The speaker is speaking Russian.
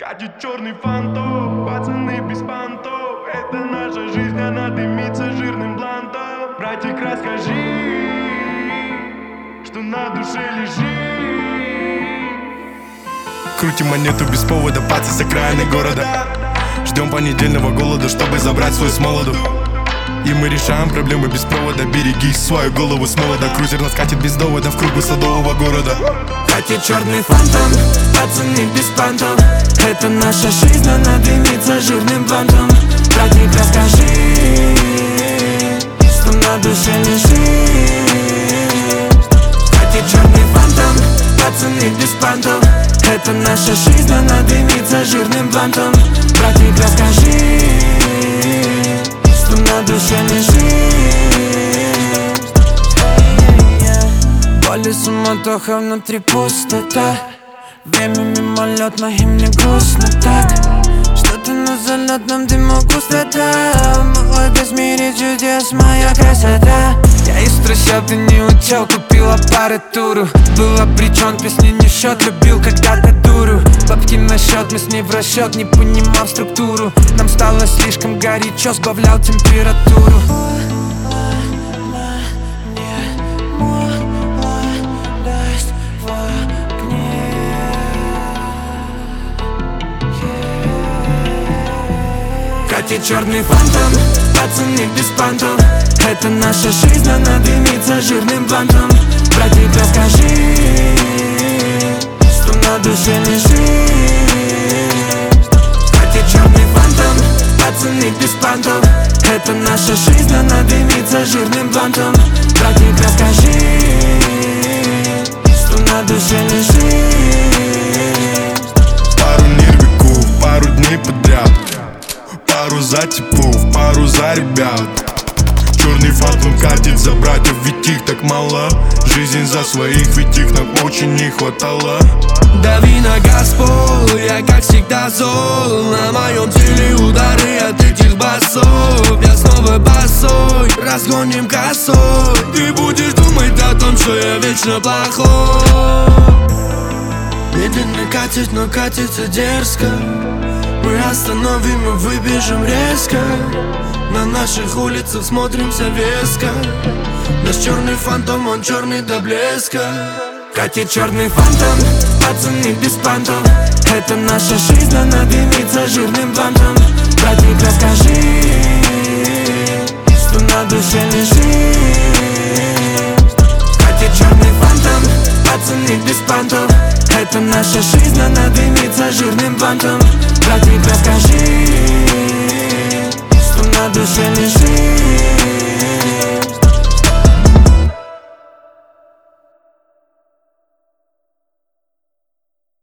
Катит черный фантом, пацаны без понтов. Это наша жизнь, она дымится жирным блантом. Братик, расскажи, что на душе лежит. Крутим монету без повода, пацы с окраины города. Ждем понедельного голода, чтобы забрать свой с молоду. И мы решаем проблемы без провода. Береги свою голову с молода. Крузер нас катит без довода в кругу садового города. Катит черный фантом, пацаны без понтов. Это наша жизнь, она дымится жирным блантом. Братик, расскажи, что на душе лежит. Катит черный фантом, пацаны без понтов. Это наша жизнь, она дымится жирным блантом. Братик, расскажи, что на душе лежит. Боли, суматоха, внутри пустота. Время мимолетно, и мне грустно так. Что-то на залетном дыму густота. Молодость в мире чудес, моя красота. Я из трущоб, ты не учел, купил аппаратуру. Был обречен, песни не в счет, любил когда-то дуру. Бабки на счет, мы с ней в расчет, не понимал структуру. Нам стало слишком горячо, сбавлял температуру. Катит черный фантом, пацаны без понтов. Это наша жизнь, она дымится жирным блантом. Братик, расскажи, что на душе лежит. Катит черный фантом, пацаны без понтов. Это наша жизнь, она дымится жирным блантом. Братик, расскажи, что на душе лежит. Пару нервиков, пару дней подряд. Пару за типов, пару за ребят. Черный фантом катит за братьев, ведь их так мало. Жизнь за своих, ведь их нам очень не хватало. Дави на газ, пол, я как всегда зол. На моем теле удары от этих басов. Я снова босой, разгоним косой. Ты будешь думать о том, что я вечно плохой. Медленно катит, но катится дерзко. Мы остановим и выбежим резко. На наших улицах смотримся веско. Наш черный фантом, он черный до блеска. Катит черный фантом, пацаны без понтов. Это наша жизнь, она дымится жирным блантом. Братик, расскажи, что на душе лежит. Катит черный фантом, пацаны без понтов. Это наша жизнь, она дымится жирным блантом. Братик, расскажи,